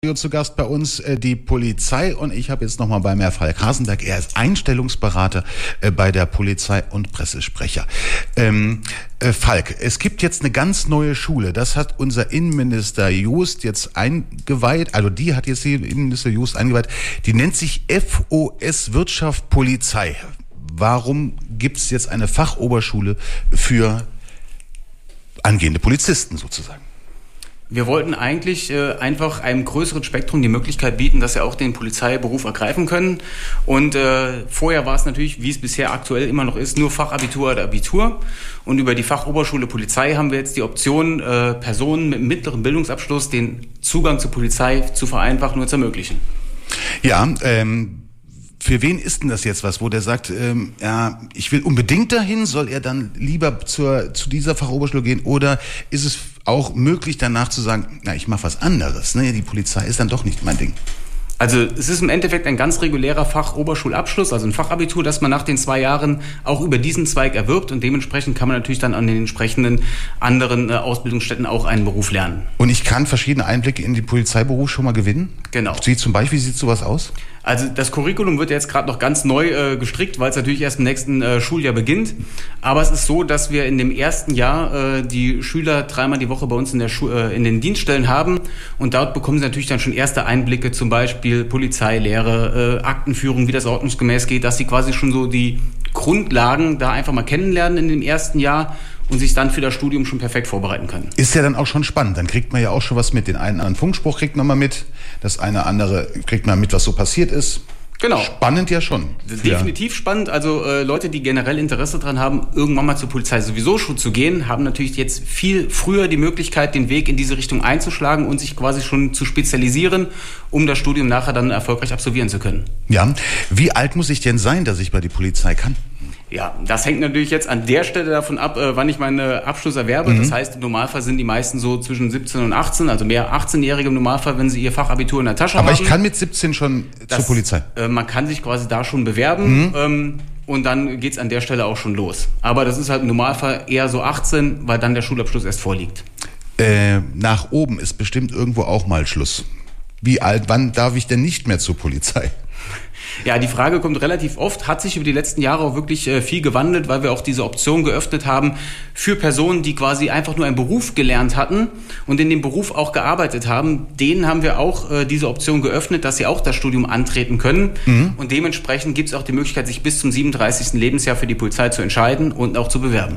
Zu Gast bei uns die Polizei und ich habe jetzt nochmal bei mir Falk Hasenberg. Er ist Einstellungsberater bei der Polizei und Pressesprecher. Falk, es gibt jetzt eine ganz neue Schule. Das hat unser Innenminister Jost jetzt eingeweiht. Also die hat jetzt die Innenminister Jost eingeweiht. Die nennt sich FOS Wirtschaft Polizei. Warum gibt es jetzt eine Fachoberschule für angehende Polizisten sozusagen? Wir wollten eigentlich einfach einem größeren Spektrum die Möglichkeit bieten, dass sie auch den Polizeiberuf ergreifen können. Und vorher war es natürlich, wie es bisher aktuell immer noch ist, nur Fachabitur oder Abitur. Und über die Fachoberschule Polizei haben wir jetzt die Option, Personen mit mittlerem Bildungsabschluss den Zugang zur Polizei zu vereinfachen und zu ermöglichen. Ja, für wen ist denn das jetzt was, wo der sagt, ja, ich will unbedingt dahin, soll er dann lieber zu dieser Fachoberschule gehen oder ist es auch möglich danach zu sagen, na, ich mache was anderes, ne? Die Polizei ist dann doch nicht mein Ding. Also es ist im Endeffekt ein ganz regulärer Fachoberschulabschluss, also ein Fachabitur, das man nach den 2 Jahren auch über diesen Zweig erwirbt und dementsprechend kann man natürlich dann an den entsprechenden anderen Ausbildungsstätten auch einen Beruf lernen. Und ich kann verschiedene Einblicke in den Polizeiberuf schon mal gewinnen? Genau. Wie sieht sowas aus? Also das Curriculum wird jetzt gerade noch ganz neu gestrickt, weil es natürlich erst im nächsten Schuljahr beginnt. Aber es ist so, dass wir in dem ersten Jahr die Schüler 3-mal die Woche bei uns in den Dienststellen haben. Und dort bekommen sie natürlich dann schon erste Einblicke, zum Beispiel Polizeilehre, Aktenführung, wie das ordnungsgemäß geht, dass sie quasi schon so die Grundlagen da einfach mal kennenlernen in dem ersten Jahr und sich dann für das Studium schon perfekt vorbereiten können. Ist ja dann auch schon spannend. Dann kriegt man ja auch schon was mit. Den einen anderen Funkspruch kriegt man mal mit. Das eine andere kriegt man mit, was so passiert ist. Genau. Spannend ja schon. Definitiv spannend. Also Leute, die generell Interesse daran haben, irgendwann mal zur Polizei sowieso schon zu gehen, haben natürlich jetzt viel früher die Möglichkeit, den Weg in diese Richtung einzuschlagen und sich quasi schon zu spezialisieren, um das Studium nachher dann erfolgreich absolvieren zu können. Ja. Wie alt muss ich denn sein, dass ich bei der Polizei kann? Ja, das hängt natürlich jetzt an der Stelle davon ab, wann ich meinen Abschluss erwerbe. Das heißt, im Normalfall sind die meisten so zwischen 17 und 18, also mehr 18-Jährige im Normalfall, wenn sie ihr Fachabitur in der Tasche haben. Aber ich kann mit 17 schon zur Polizei? Man kann sich quasi da schon bewerben und dann geht's an der Stelle auch schon los. Aber das ist halt im Normalfall eher so 18, weil dann der Schulabschluss erst vorliegt. Nach oben ist bestimmt irgendwo auch mal Schluss. Wie alt, wann darf ich denn nicht mehr zur Polizei? Ja, die Frage kommt relativ oft, hat sich über die letzten Jahre auch wirklich viel gewandelt, weil wir auch diese Option geöffnet haben für Personen, die quasi einfach nur einen Beruf gelernt hatten und in dem Beruf auch gearbeitet haben. Denen haben wir auch diese Option geöffnet, dass sie auch das Studium antreten können. Und dementsprechend gibt es auch die Möglichkeit, sich bis zum 37. Lebensjahr für die Polizei zu entscheiden und auch zu bewerben.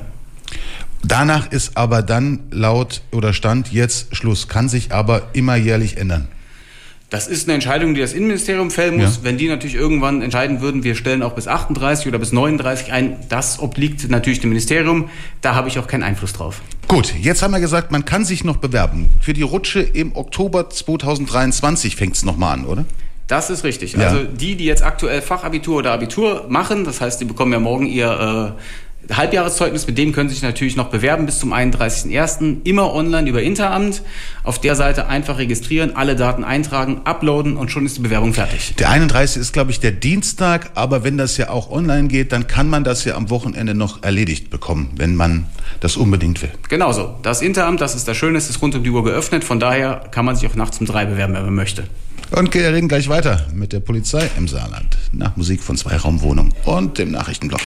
Danach ist aber dann laut oder Stand jetzt Schluss, kann sich aber immer jährlich ändern. Das ist eine Entscheidung, die das Innenministerium fällen muss. Ja. Wenn die natürlich irgendwann entscheiden würden, wir stellen auch bis 38 oder bis 39 ein, das obliegt natürlich dem Ministerium. Da habe ich auch keinen Einfluss drauf. Gut, jetzt haben wir gesagt, man kann sich noch bewerben. Für die Rutsche im Oktober 2023 fängt es nochmal an, oder? Das ist richtig. Ja. Also die jetzt aktuell Fachabitur oder Abitur machen, das heißt, die bekommen ja morgen ihr Halbjahreszeugnis, mit dem können Sie sich natürlich noch bewerben bis zum 31.01. Immer online über Interamt. Auf der Seite einfach registrieren, alle Daten eintragen, uploaden und schon ist die Bewerbung fertig. Der 31. ist, glaube ich, der Dienstag, aber wenn das ja auch online geht, dann kann man das ja am Wochenende noch erledigt bekommen, wenn man das unbedingt will. Genauso. Das Interamt, das ist das Schöne, ist rund um die Uhr geöffnet, von daher kann man sich auch nachts um 3 bewerben, wenn man möchte. Und wir reden gleich weiter mit der Polizei im Saarland nach Musik von 2 Raumwohnungen und dem Nachrichtenblock.